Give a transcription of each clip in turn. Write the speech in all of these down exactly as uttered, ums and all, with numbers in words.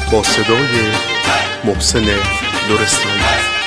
با صدای محسن لرستانی.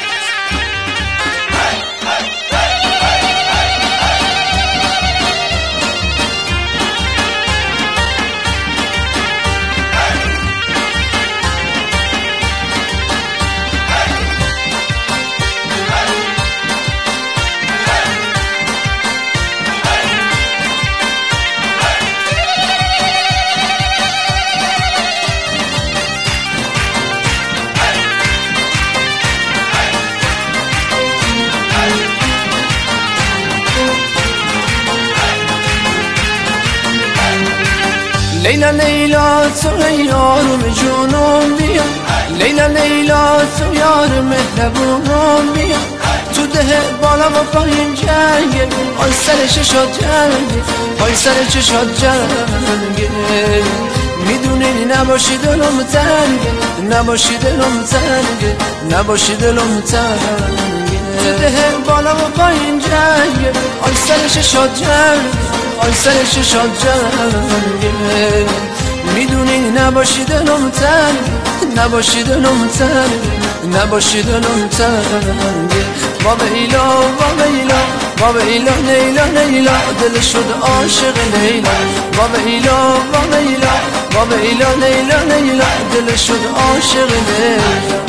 لیلا لیلا تو یارم جونم بیا، لیلا لیلا تو یار مهربونم بیا، تو ده بالا و پایین جنگه، آی سر چشات جنگه، آی سر چشات جنگه. میدونی نباشی دلم تنگه، نباشی دلم تنگه، نباشی دلم تنگه. تو ده بالا و پایین جنگه، آی سر چشات جنگه، آی سر چشات جنگه. میدونی نباشی دلم تنگه، نباشی دلم تنگه، نباشی دلم تنگه. با بیلا با بیلا با بیلا لیلا لیلا دل شد عاشق لیلا. با بیلا با بیلا با بیلا لیلا لیلا دل شد عاشق لیلا.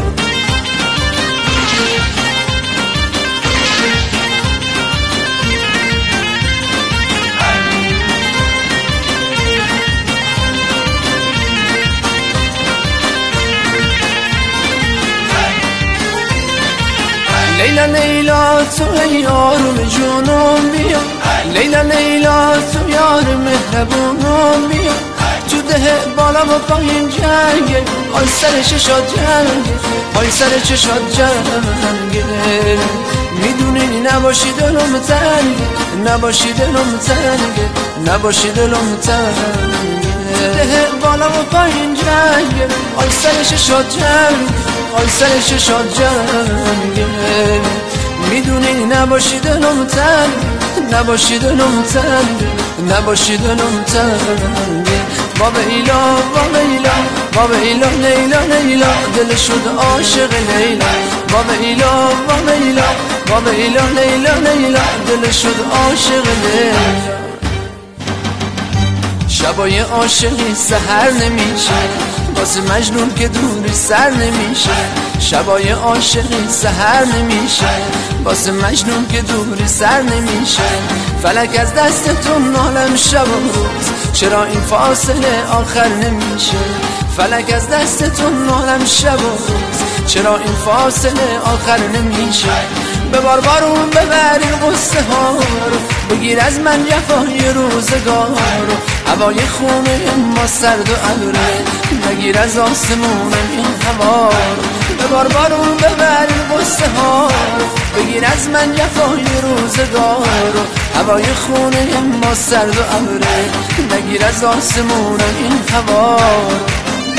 لیلا لیلا تو یارم جونم بیا، لیلا لیلا تو یار مهربونم بیا، تو ده بالا و پایین جنگه، آی سر چشات جنگه، آی سر چشات جنگه. میدونی نباشی دلم تنگه، نباشی دلم تنگه، نباشی دلم تنگه. ده بالا و پایین جنگه، آی سر چشات جنگه، آی سر چشات جنگه. میدونی نباشی دلم تنگه، نباشی دلم تنگه، نباشی دلم تنگه. با بیلا با بیلا با بیلا لیلا لیلا دل شد عاشق لیلا. با بیلا با بیلا با بیلا لیلا لیلا دل شد عاشق لیلا. شبای عاشقی سحر نمیشه، واسه مجنون که دوری سر نمیشه. شبای عاشقی سحر نمیشه، واسه مجنون که دوری سر نمیشه. فلک از دستتون عالم شب و روز، چرا این فاصله آخر نمیشه. فلک از دستتون عالم شب و روز، چرا این فاصله آخر نمیشه. به بار بارون ببری قصه ها رو، بگیر از من جفای روزگار رو. هوای خونه ما سرد و ابره، نگیر از آسمون این هوا رو. به بار بارون ببری قصه ها رو، بگیر از من جفای روزگار رو. هوای خونه ما سرد و ابره، نگیر از آسمون این هوا رو.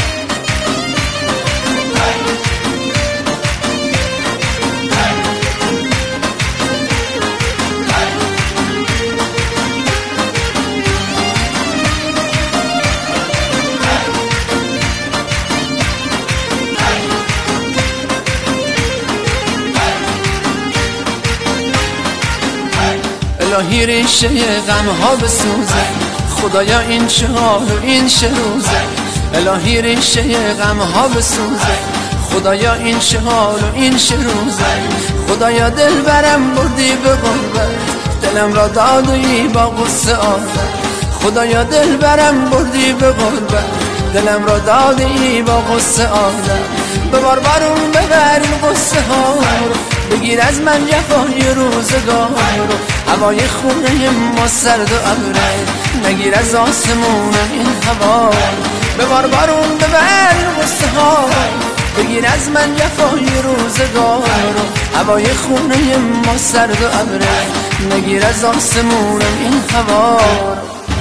الهی ریشه غم ها بسوزه، خدایا این چه حال و این چه روزه. الهی ریشه غم ها بسوزه، خدایا این چه حال و این چه روزه. خدایا دل برم بردی به غربت، دلم را دادی با غصه آزد. خدایا دل برم بردی به غربت، دلم را دادی با غصه آزد. به بار بارون ببری قصه ها رو، بگیر از من جفای روزگار رو. هوای خونه ما سرد و ابره، نگیر از آسمون این هوا رو. به بار بارون ببری قصه ها رو، بگیر از من جفای روزگار رو. هوای خونه ما سرد و ابره، نگیر از آسمون این هوا رو.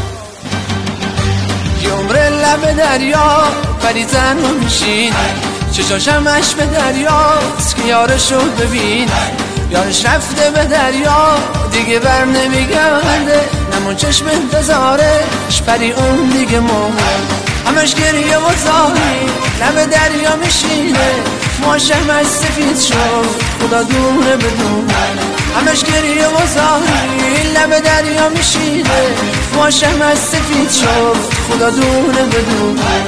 یه عمر لب دریا پری تنها میشین، چشاشم عشق به دریاست که یارشو ببین. یارش رفته به دریا دیگه بر نمیگرده، نمون چشم انتظارش پری اون دیگه مرد. همش گریه و زاری لب دریا میشینه ماشم از سفید شد خدا دونه بدونه همش گریه و زاری لب دریا میشینه ماشم از سفید شد خدا دونه بدونه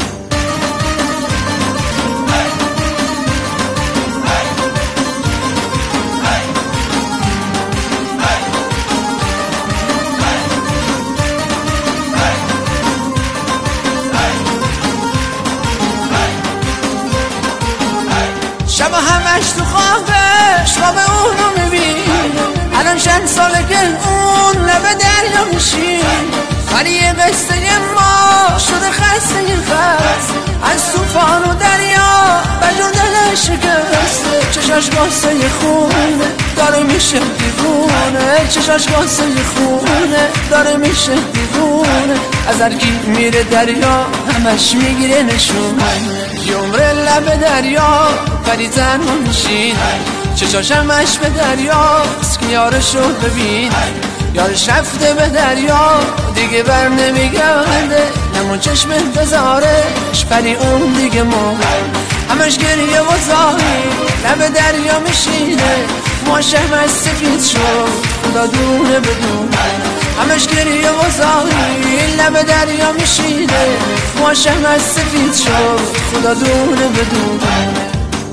شب همش تو خوابش خواب اونو میبین الان چند ساله که اون لب دریا میشین ولی یه قصه ما شده خسته خست از توفان و دریا بجون دلش شکسته چشاش قصه خونه داره میشه دیوونه چشاش قصه خونه داره میشه دیوونه از هرکی میره دریا همش میگیره نشونه یه عمر لب دریا ولی تنها میشین چشاش همش به دریا که یارشو ببین یارش رفته به دریا دیگه بر نمیگرده نمون چشم بذارش ولی اون دیگه مرد همش گریه و زاری لب دریا میشینه ماشم از سفید شد خدا دونه بدونه همش گریه و زاری لب دریا میشینه ماشم از سفید شد خدا دونه بدونه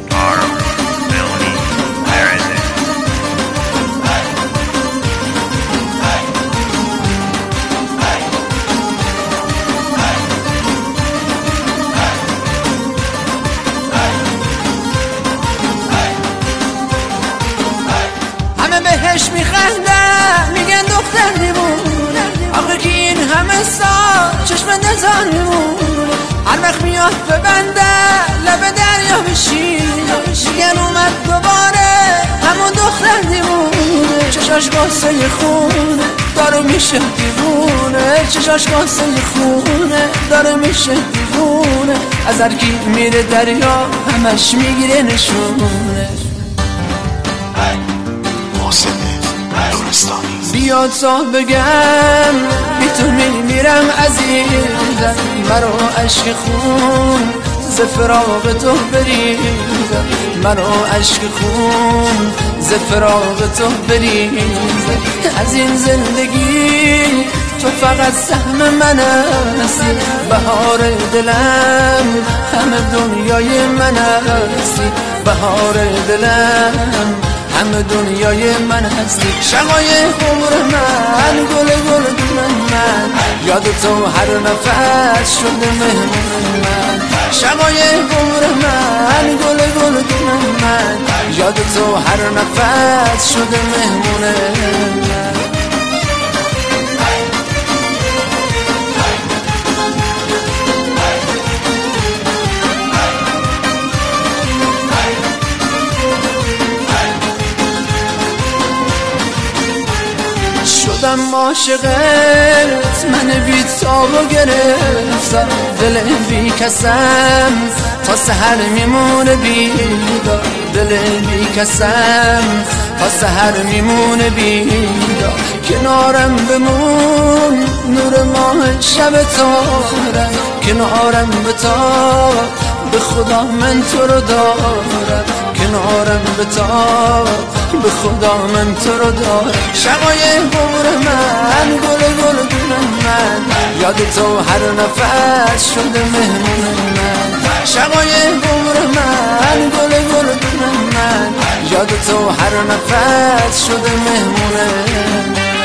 بهش میخندن میگن دختر دیوونه آخه که این همه سال چشم نزار میمونه هر وقت میاد ببنده لب دریا بشینه میگن اومد دوباره همون دختر دیوونه چشاش قصه خونه داره میشه دیوونه چشاش قصه خونه داره میشه دیوونه از هرکی میره دریا همش میگیره نشونه بیاد تا بگم بی تو میمیرم عزیزم مرا عشق خون ز فراق تو بریزم مرا عشق خون ز فراق تو بریزم از این زندگی تو فقط سهم من هستی بهار دلم همه دنیای من هستی بهار دلم همه دنیای من هستی شقای عمر من گل گل دون من یاد تو هر نفس شده مهمون من شقای عمر من گل گل دون من یاد تو هر نفس شده مهمون من شدم عاشقت من بی تابو گرفتم دل بی کسم تا سحر میمونه بیدار دل بی کسم تا سحر میمونه بیدار کنارم بمون نور ماه شب تارم کنارم بتا به خدا من تو رو دارم کنارم بتا به خدا من تو رو دارم شقای عمر من گل گل دون من یاد تو هر نفس شده مهمون من شقای عمر من گل گل دون من یاد تو هر نفس شده مهمون من